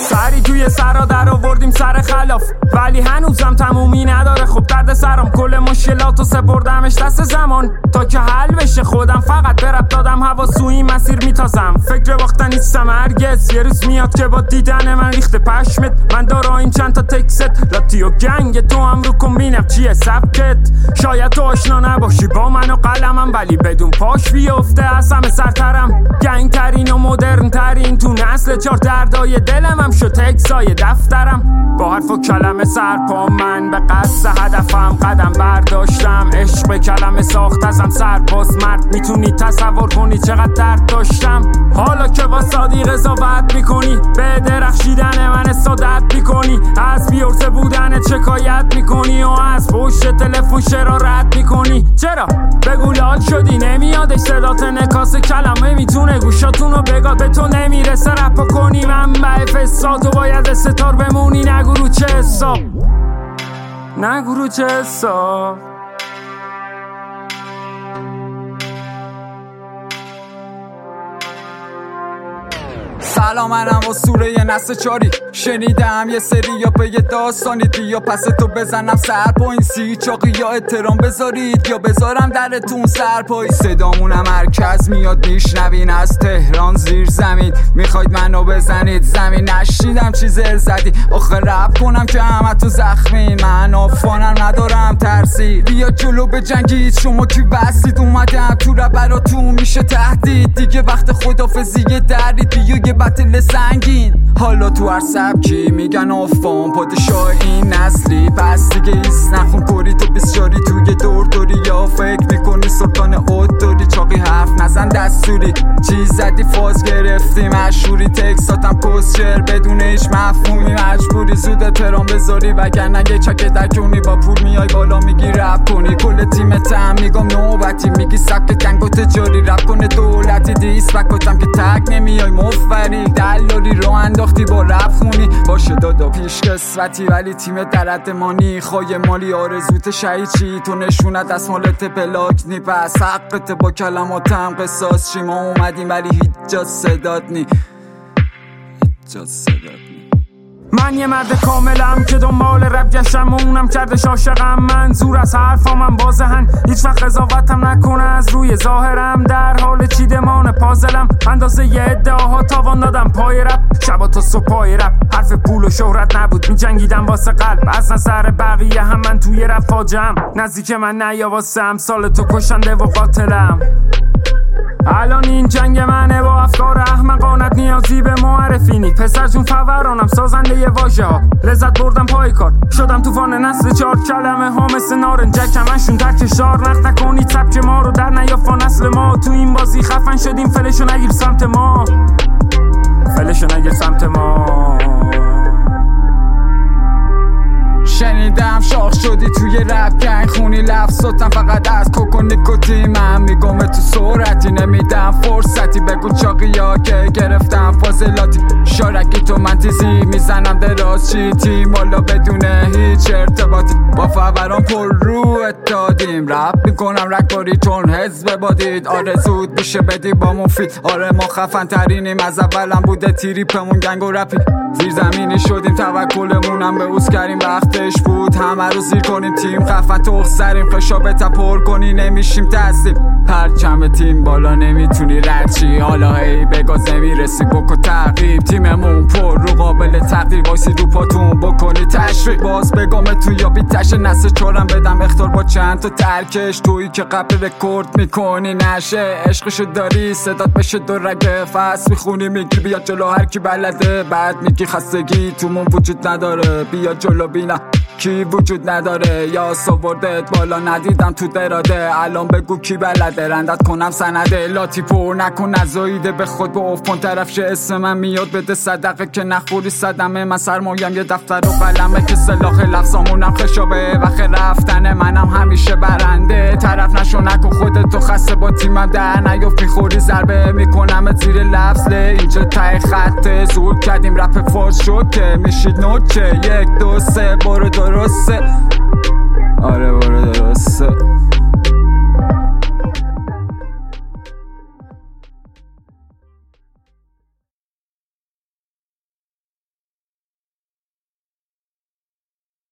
سری توی سرا در آوردیم سر خلاف، ولی هنوزم تمومی نداره. خب درد سرم کل مشکلاتو سپردمش دست زمان تا که حل بشه. خودم فقط برب دادم هوا سوی مسیر میتازم. فکر باختن نیستم هرگز، یه روز میاد که با دیدن من ریخته پشمت. من دارم چند تا تکست لاتی و گنگ تو هم رو کن بینم چیه سبکت. شاید تو آشنا نباشی با من و قلمم، ولی بدون پاش بیفته از همه سرترم. گنگ ترین و مدرن ترین تو نسل چار دردای دلم هم شد تکسای دفترم. با حرف و کلمه سرپا من به قصد هدفم قدم برداشتم. عشق به کلمه ساخت ازم سرباز مرد، میتونی تصور کنی چقدر درد داشتم. حالا که با صادی قضاوت میکنی، به درخشیدن من استادت میکنی، از بیورزه بودن شکایت میکنی و از پشت تلفن شرارت میکنی. چرا بگو لال شدی نمیادش صدات نکاس کلمه میتونه گوشاتونو بگاد. به تو نمیرسه رپا کنی منبع فساد و باید ستار بمونی. نگو رو چه حساب، نگو رو چه حساب. سلام منم اسطوره یه نسل چاری، شنیدم یه سری یا به یه داستانی یا پس تو بزنم سر با این سی چاقی، یا احترام بذارید یا بذارم درتون سرپایی. صدامونم مرکز میاد میشنوین از تهران زیر زمین، میخواید منو بزنید زمین. نشیدم چی زر زدی آخه رپ کنم که همه تو زخمین. من آفانم ندارم ترسی، بیا جلو بجنگید. شما کی بستید اومدم تو رپ براتون میشه تهدید. دیگه وقت خدافزیه درید، بیا یه بطل سنگین. حالا تو هر سبکی میگن آفان پادشاه این نسلی، پس دیگه ایست نخون کوری تو بسیاری توی دور دوری. یا فکر میکنی سلطان اوت داری، چاقی حرف نزن دستوری. چیز زدی فاز گرفتی مشهوری، تکساتم کسچر بدون هیچ مفهومی. مجبوری زود احترام بذاری وگرنه یه چک درکونی. با پول میای بالا میگی رپ کنی، کل تیمتم میگم نوبتی. میگی سبک کنگ و تجاری رپ کنه دولتی. دیس بکتم که تک نمیای مفری، دلاری رو انداختی با رپ خونی. باشه دادا پیش قسمتی ولی تیم درد مانی. خواهی مالی آرزوت شهید چی، تو نشونت از مالت بلاک نی. پس حقت با کلماتم قصاص چی. ما اومدیم ولی هیچ جا صدات نی، هیچ جا صدات نی. من یه مرد کاملم که دنبال رپ گشتم و اونم کردش عاشقم. منظور از حرفامم بازهن، هیچ وقت قضاوتم نکنه از روی ظاهرم. در حال چیدمان پازلم، اندازه یه ادعاها تاوان دادم پای رپ. شبا تا صبح پای رپ، حرف پول و شهرت نبود میجنگیدم واسه قلب. از نظر بقیه هم من توی رپ فاجم، نزدیک من نیا واسه امثال تو کشنده و قاتلم. الان این جنگ منه با افکار احمقانت، نیازی به معرفی نی. پسر جون فورانم سازنده ی واژه ها، لذت بردم پای کار. شدم طوفان نسل چار کلمه ها مثل نارنجک همشون در کشار. نقد نکنید سبک ما رو در نیافا نسل ما. تو این بازی خفن شدیم فلشو نگیر سمت ما، فلشو نگیر سمت ما. شنیدم شاخ شدی توی رپ گنگ خونی. لفظاتم فقط از کوک و نیکوتین. من میگم تو سرعتی نمیدم فرصتی. بگو چاقی ها که گرفتم فاضلاتی. شارکی تو من تیزی میزنم دراز چی تیم. والا بدون هیچ ارتباطی با فوران پر رو دادیم. رپ میکنم رکاری چون حزب بادید. آره زود میشه بدی با مفید. آره ما خفن ترینیم از اولم بوده تریپمون گنگ و رپی. زیر زمینی شدیم توکلمونم به اوز کردیم. وقتش بود همه رو زیر کنیم. تیم خفن تو سریم خشابت پر کنی نمیشیم تسلیم. پرچم تیم بالا نمیتونی رد چی. حالا هی بگاز نمیرسی بکن تعقیب. تیممون پر رو قابل تقدیر. وایسی رو پاتون بکنی تشریف. باز بگم تو یا بیتش نسل چورم بدم اختار با چند تا ترکش. تویی که قبل رکورد میکنی نشه. عشقشو داری صدات بشه دو رگه فصل میخونی. میگی بیا جلو هر کی بلده. بعد میگی خستگی تومون وجود نداره. بیا جلو بینم کی وجود نداره. یا سوردت بالا ندیدم تو دراده. الان بگو کی بلده رندت کنم سنده. لاتی پر نکن نزاییده به خود با افکن طرف شه. اسم من میاد بده صدقه که نخوری صدمه. من سرمایم یه دفتر و قلمه که سلاخ لفظامونم خشابه. وقت رفتن منم همیشه برنده. طرف نشو نکن خودتو خسته با تیمم در نیفت. میخوری ضربه میکنم زیر لفظ. اینجا ته خط زور کردیم رپ فارس شد که میشید نوچه. 1 2 3 برو درسته. آره